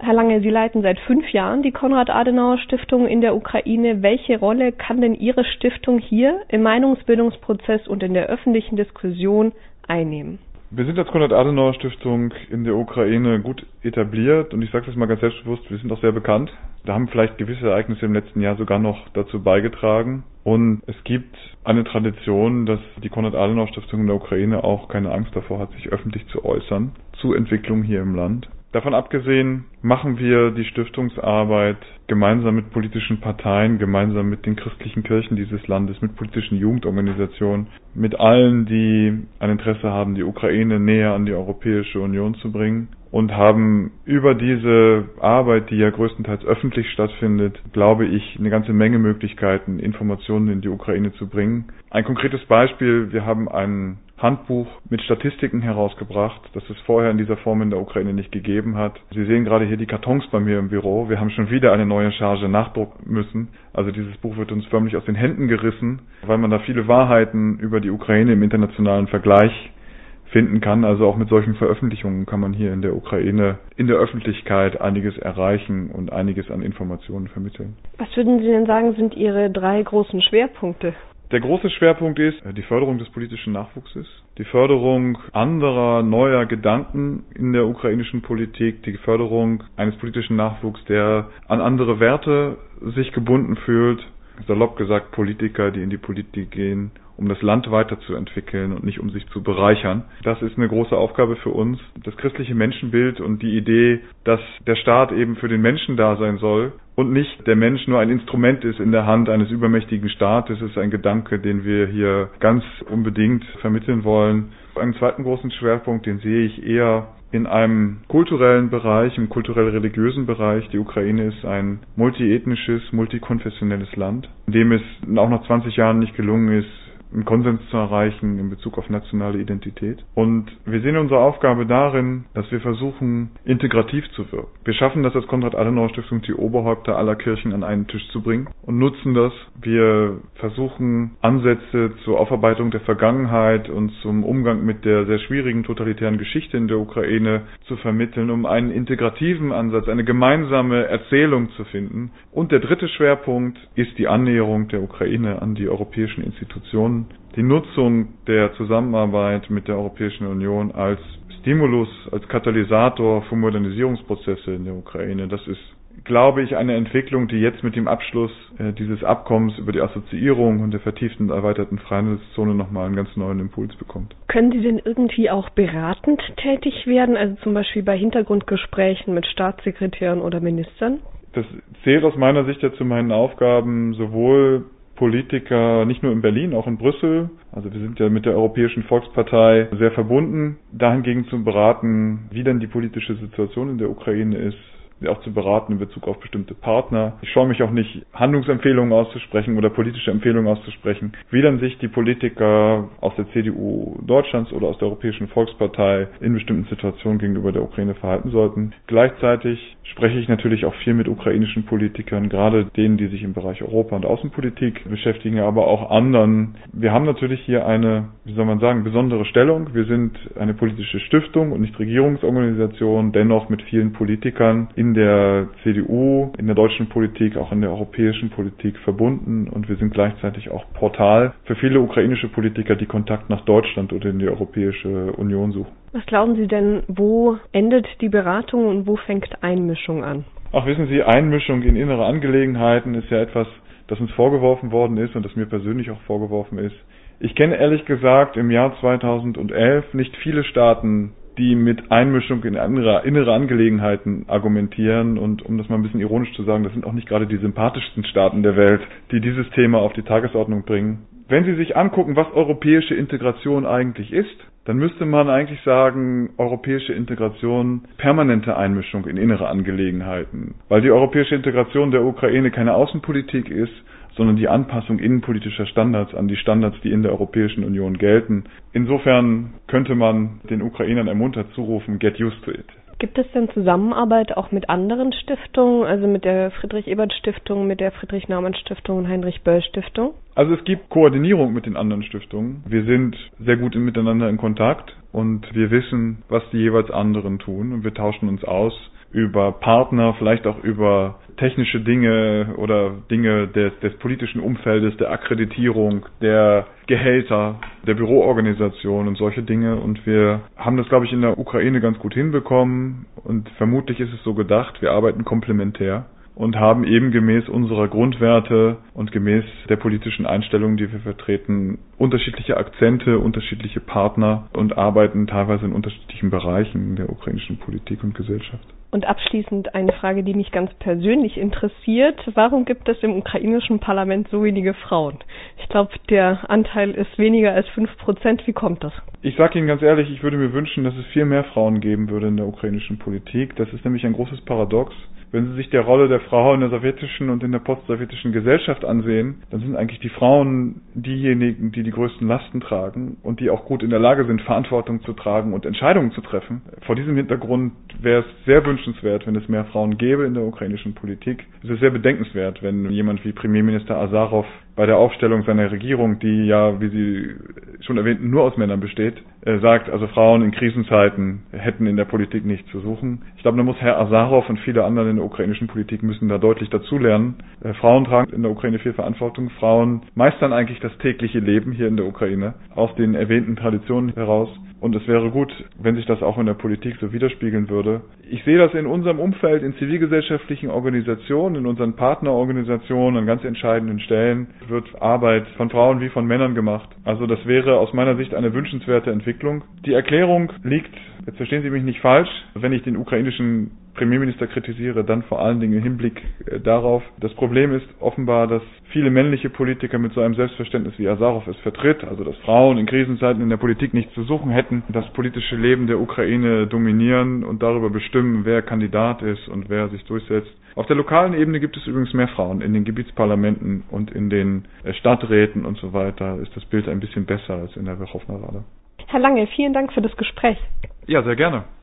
Herr Lange, Sie leiten seit 5 Jahren die Konrad-Adenauer-Stiftung in der Ukraine. Welche Rolle kann denn Ihre Stiftung hier im Meinungsbildungsprozess und in der öffentlichen Diskussion einnehmen? Wir sind als Konrad-Adenauer-Stiftung in der Ukraine gut etabliert und ich sage das mal ganz selbstbewusst, wir sind auch sehr bekannt. Da haben vielleicht gewisse Ereignisse im letzten Jahr sogar noch dazu beigetragen. Und es gibt eine Tradition, dass die Konrad-Adenauer-Stiftung in der Ukraine auch keine Angst davor hat, sich öffentlich zu äußern zu Entwicklungen hier im Land. Davon abgesehen machen wir die Stiftungsarbeit gemeinsam mit politischen Parteien, gemeinsam mit den christlichen Kirchen dieses Landes, mit politischen Jugendorganisationen, mit allen, die ein Interesse haben, die Ukraine näher an die Europäische Union zu bringen und haben über diese Arbeit, die ja größtenteils öffentlich stattfindet, glaube ich, eine ganze Menge Möglichkeiten, Informationen in die Ukraine zu bringen. Ein konkretes Beispiel, wir haben ein Handbuch mit Statistiken herausgebracht, das es vorher in dieser Form in der Ukraine nicht gegeben hat. Sie sehen gerade hier die Kartons bei mir im Büro. Wir haben schon wieder eine neue Charge nachdrucken müssen. Also dieses Buch wird uns förmlich aus den Händen gerissen, weil man da viele Wahrheiten über die Ukraine im internationalen Vergleich finden kann. Also auch mit solchen Veröffentlichungen kann man hier in der Ukraine, in der Öffentlichkeit einiges erreichen und einiges an Informationen vermitteln. Was würden Sie denn sagen, sind Ihre 3 großen Schwerpunkte? Der große Schwerpunkt ist die Förderung des politischen Nachwuchses, die Förderung anderer, neuer Gedanken in der ukrainischen Politik, die Förderung eines politischen Nachwuchs, der an andere Werte sich gebunden fühlt, salopp gesagt Politiker, die in die Politik gehen, um das Land weiterzuentwickeln und nicht um sich zu bereichern. Das ist eine große Aufgabe für uns. Das christliche Menschenbild und die Idee, dass der Staat eben für den Menschen da sein soll und nicht der Mensch nur ein Instrument ist in der Hand eines übermächtigen Staates, ist ein Gedanke, den wir hier ganz unbedingt vermitteln wollen. Einen zweiten großen Schwerpunkt, den sehe ich eher in einem kulturellen Bereich, im kulturell-religiösen Bereich. Die Ukraine ist ein multiethnisches, multikonfessionelles Land, in dem es auch nach 20 Jahren nicht gelungen ist, einen Konsens zu erreichen in Bezug auf nationale Identität. Und wir sehen unsere Aufgabe darin, dass wir versuchen, integrativ zu wirken. Wir schaffen das als Konrad-Adenauer-Stiftung, die Oberhäupter aller Kirchen an einen Tisch zu bringen und nutzen das. Wir versuchen, Ansätze zur Aufarbeitung der Vergangenheit und zum Umgang mit der sehr schwierigen totalitären Geschichte in der Ukraine zu vermitteln, um einen integrativen Ansatz, eine gemeinsame Erzählung zu finden. Und der dritte Schwerpunkt ist die Annäherung der Ukraine an die europäischen Institutionen. Die Nutzung der Zusammenarbeit mit der Europäischen Union als Stimulus, als Katalysator für Modernisierungsprozesse in der Ukraine. Das ist, glaube ich, eine Entwicklung, die jetzt mit dem Abschluss dieses Abkommens über die Assoziierung und der vertieften und erweiterten Freihandelszone nochmal einen ganz neuen Impuls bekommt. Können Sie denn irgendwie auch beratend tätig werden, also zum Beispiel bei Hintergrundgesprächen mit Staatssekretären oder Ministern? Das zählt aus meiner Sicht ja zu meinen Aufgaben, sowohl Politiker, nicht nur in Berlin, auch in Brüssel. Also wir sind ja mit der Europäischen Volkspartei sehr verbunden, dahingegen zu beraten, wie denn die politische Situation in der Ukraine ist, auch zu beraten in Bezug auf bestimmte Partner. Ich scheue mich auch nicht, Handlungsempfehlungen auszusprechen oder politische Empfehlungen auszusprechen, wie dann sich die Politiker aus der CDU Deutschlands oder aus der Europäischen Volkspartei in bestimmten Situationen gegenüber der Ukraine verhalten sollten. Gleichzeitig spreche ich natürlich auch viel mit ukrainischen Politikern, gerade denen, die sich im Bereich Europa- und Außenpolitik beschäftigen, aber auch anderen. Wir haben natürlich hier eine, besondere Stellung. Wir sind eine politische Stiftung und nicht Regierungsorganisation, dennoch mit vielen Politikern in der CDU, in der deutschen Politik, auch in der europäischen Politik verbunden und wir sind gleichzeitig auch Portal für viele ukrainische Politiker, die Kontakt nach Deutschland oder in die Europäische Union suchen. Was glauben Sie denn, wo endet die Beratung und wo fängt Einmischung an? Ach, wissen Sie, Einmischung in innere Angelegenheiten ist ja etwas, das uns vorgeworfen worden ist und das mir persönlich auch vorgeworfen ist. Ich kenne ehrlich gesagt im Jahr 2011 nicht viele Staaten, die mit Einmischung in innere Angelegenheiten argumentieren und um das mal ein bisschen ironisch zu sagen, das sind auch nicht gerade die sympathischsten Staaten der Welt, die dieses Thema auf die Tagesordnung bringen. Wenn Sie sich angucken, was europäische Integration eigentlich ist, dann müsste man eigentlich sagen, europäische Integration, permanente Einmischung in innere Angelegenheiten, weil die europäische Integration der Ukraine keine Außenpolitik ist, sondern die Anpassung innenpolitischer Standards an die Standards, die in der Europäischen Union gelten. Insofern könnte man den Ukrainern ermuntert zurufen, get used to it. Gibt es denn Zusammenarbeit auch mit anderen Stiftungen, also mit der Friedrich-Ebert-Stiftung, mit der Friedrich-Naumann-Stiftung und Heinrich-Böll-Stiftung? Also es gibt Koordinierung mit den anderen Stiftungen. Wir sind sehr gut miteinander in Kontakt und wir wissen, was die jeweils anderen tun und wir tauschen uns aus über Partner, vielleicht auch über technische Dinge oder Dinge des politischen Umfeldes, der Akkreditierung, der Gehälter, der Büroorganisation und solche Dinge. Und wir haben das, glaube ich, in der Ukraine ganz gut hinbekommen und vermutlich ist es so gedacht, wir arbeiten komplementär und haben eben gemäß unserer Grundwerte und gemäß der politischen Einstellungen, die wir vertreten, unterschiedliche Akzente, unterschiedliche Partner und arbeiten teilweise in unterschiedlichen Bereichen der ukrainischen Politik und Gesellschaft. Und abschließend eine Frage, die mich ganz persönlich interessiert. Warum gibt es im ukrainischen Parlament so wenige Frauen? Ich glaube, der Anteil ist weniger als 5%. Wie kommt das? Ich sage Ihnen ganz ehrlich, ich würde mir wünschen, dass es viel mehr Frauen geben würde in der ukrainischen Politik. Das ist nämlich ein großes Paradox. Wenn Sie sich der Rolle der Frau in der sowjetischen und in der postsowjetischen Gesellschaft ansehen, dann sind eigentlich die Frauen diejenigen, die die größten Lasten tragen und die auch gut in der Lage sind, Verantwortung zu tragen und Entscheidungen zu treffen. Vor diesem Hintergrund wäre es sehr wünschenswert, wenn es mehr Frauen gäbe in der ukrainischen Politik. Es ist sehr bedenkenswert, wenn jemand wie Premierminister Azarov bei der Aufstellung seiner Regierung, die ja, wie Sie schon erwähnten, nur aus Männern besteht, sagt, also Frauen in Krisenzeiten hätten in der Politik nichts zu suchen. Ich glaube, da muss Herr Azarov und viele andere in der ukrainischen Politik müssen da deutlich dazulernen. Frauen tragen in der Ukraine viel Verantwortung. Frauen meistern eigentlich das tägliche Leben hier in der Ukraine aus den erwähnten Traditionen heraus. Und es wäre gut, wenn sich das auch in der Politik so widerspiegeln würde. Ich sehe das in unserem Umfeld, in zivilgesellschaftlichen Organisationen, in unseren Partnerorganisationen, an ganz entscheidenden Stellen wird Arbeit von Frauen wie von Männern gemacht. Also das wäre aus meiner Sicht eine wünschenswerte Entwicklung. Die Erklärung liegt, jetzt verstehen Sie mich nicht falsch, wenn ich den ukrainischen Premierminister kritisiere, dann vor allen Dingen im Hinblick darauf. Das Problem ist offenbar, dass viele männliche Politiker mit so einem Selbstverständnis wie Azarov es vertritt, also dass Frauen in Krisenzeiten in der Politik nichts zu suchen hätten, das politische Leben der Ukraine dominieren und darüber bestimmen, wer Kandidat ist und wer sich durchsetzt. Auf der lokalen Ebene gibt es übrigens mehr Frauen. In den Gebietsparlamenten und in den Stadträten und so weiter ist das Bild ein bisschen besser als in der Werchowna Rada. Herr Lange, vielen Dank für das Gespräch. Ja, sehr gerne.